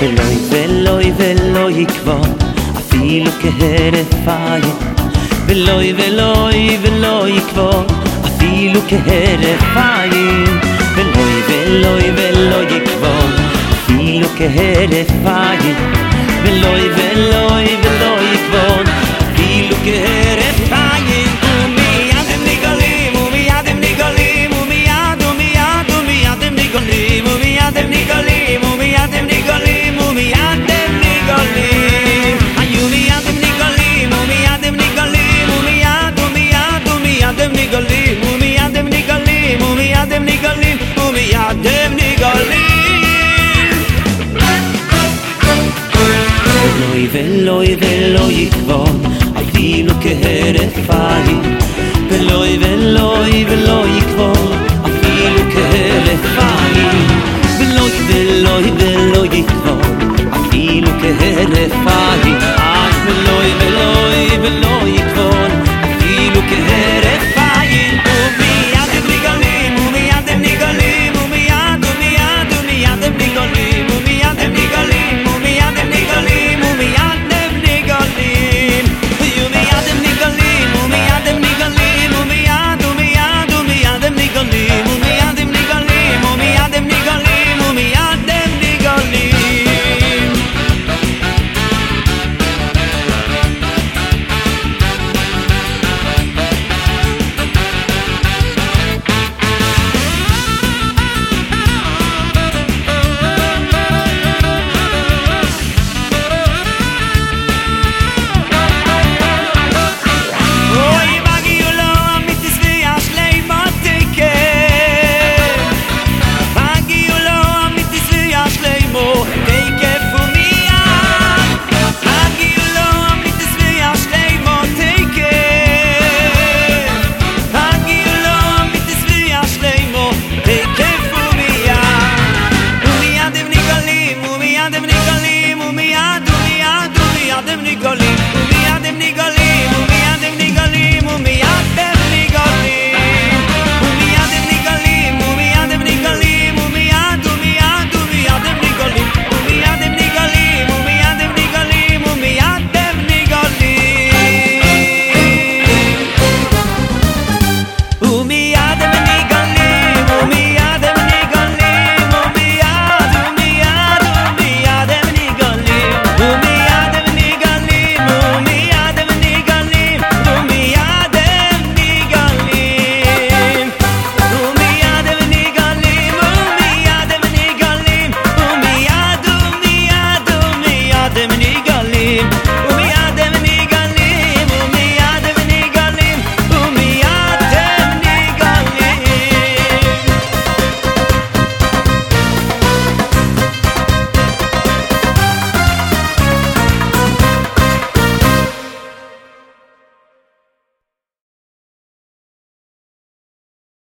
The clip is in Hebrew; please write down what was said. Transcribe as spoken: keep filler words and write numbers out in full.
ולוי ולוי ולוי יקבון אפילו כהרף עין ולוי ולוי ולוי יקבון אפילו כהרף עין ולוי ולוי ולוי יקבון אפילו כהרף עין ולוי ולוי ולוי יקבון אפילו כהרף עין ומיד הם נגלים ומיד הם נגלים ומיד ומיד ומיד הם נגלים ומיד הם נגלים ומיד הם נגלים ומיד הם נגלים היו מיד הם נגלים ומיד הם נגלים ומיד ומיד ומיד הם נגלים ומיד הם נגלים ומיד הם נגלים ומיד הם נגלים ולוי ולוי ולוי יקבון אפילו כהרף עין ולוי ולוי ולוי יקבון